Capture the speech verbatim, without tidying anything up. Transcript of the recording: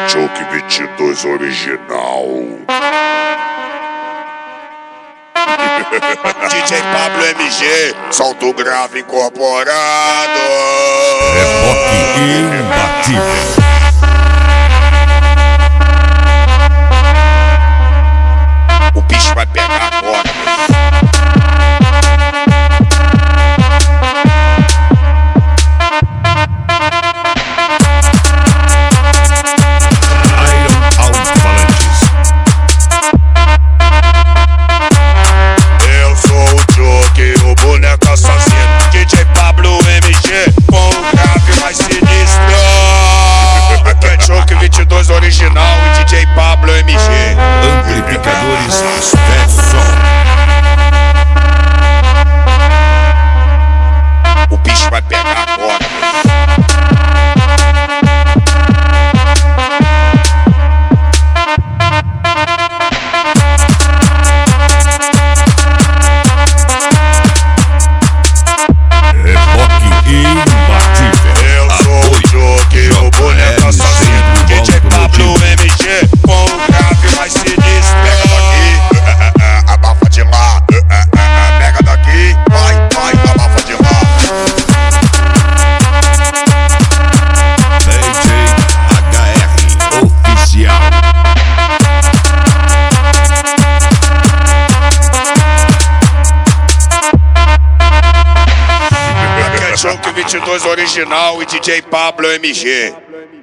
Ketchup vinte e dois original. D J Pablo M G, salto grave incorporado. É rock imbatível. O bicho vai pegar agora. Eu sou o Joker, o boneco assassino. D J Pablo M G, com o grave mais sinistro. Ketchup vinte e dois original e D J Pablo M G. Amplificadores Stetson. O bicho vai pegar agora. É rock imbatível. Eu sou o Joker, o boneco assassino. D J Pablo M G, com o grave mais sinistro. Pega daqui, abafa de lá. Pega daqui, vai, vai, abafa de lá. D J H R Oficial. Ketchup vinte e dois original e D J Pablo M G.